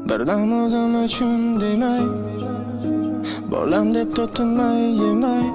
Birdam o'zim uchun demay, bolam deb to'tinmay yemay,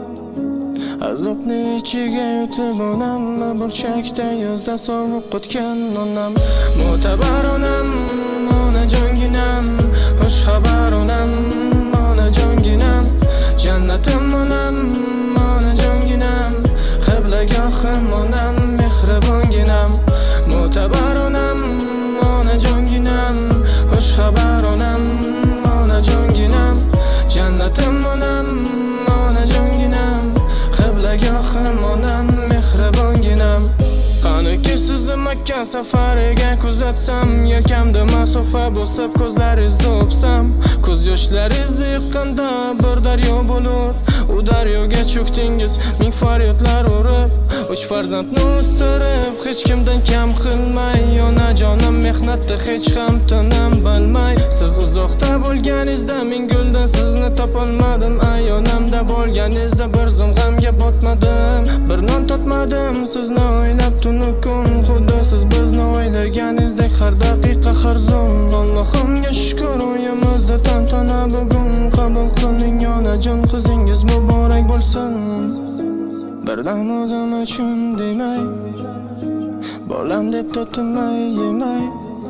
azobni ichiga yutib onamni burchakda yozda sovuq qotgan onam. Mo'tabar onam, onajonginam, xush xabar onam, onajonginam, jannatim onam, onajonginam, qiblagohim onam, mehribonginam. Mo'tabar onam, onajonginam, xush xabar onam, onajonginam, jannatim onam, onajonginam, qiblagohim onam, mehribonginam. Qaniki sizni Makka safariga kuzatsam, yelkamda masofa bosib ko'zlaringizni o'psam, ko'z yoshlaringizni yiqqanda bir daryo bo'lur. U daryoga cho'kdingiz ming faryodlar urib, uch farzandni o'stirib, hech kimdan kam qilmay, onajonim mehnatda hech ham tinim bilmay. Siz uzoqda bo'lganingizda men guldan sizni topolmadim, ayonamda bo'lganingizda bir zum g'amga botmadim, bir non totmadim sizni o'ylab tunu kun, xuddi siz bizni o'ylaganingizdek har daqiqa har zum. Allohimga shukr, uyimizda tantana bugun, qabul qiling onajon, qizingiz muborak bo'lsin. Birdam o'zim uchun demay, bolam deb to'tinmay yemay,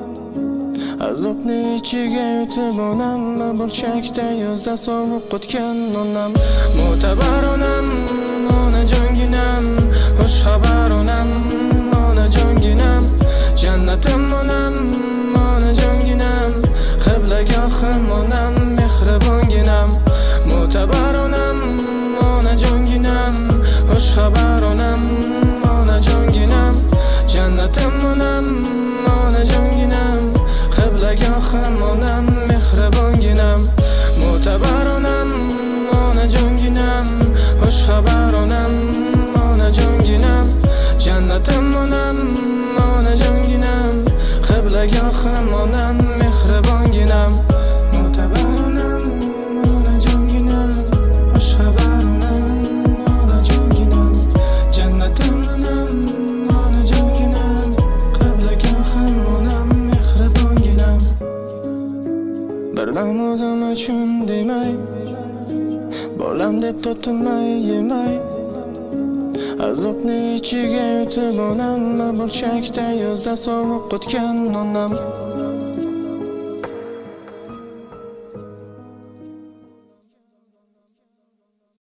azobni ichiga yutib onamni burchakda yozda sovuq qotgan onam. Mo'tabar onam, onajonginam, xush xabar onam, onajonginam, jannatim onam, onajonginam, qiblagohim onam, mehribonginam. Mo'tabar onam, onajonginam, xush xabar onam, onajonginam, jannatim onam, onajonginam, qiblagohim onam, mehribonginam. Mo'tabar onam, onajonginam, xush xabar onam, onajonginam, jannatim onam, onajonginam, qiblagohim onam, mehribonginam. Mo'tabar onam, onajonginam, xush xabar onam, onajonginam, jannatim onam, onajonginam, qiblagohim onam, mehribonginam. Birdam o'zim uchun demay, bolam deb to'tinmay yemay, azobni ichiga yutib onamni burchakda yozda sovuq qotgan onam.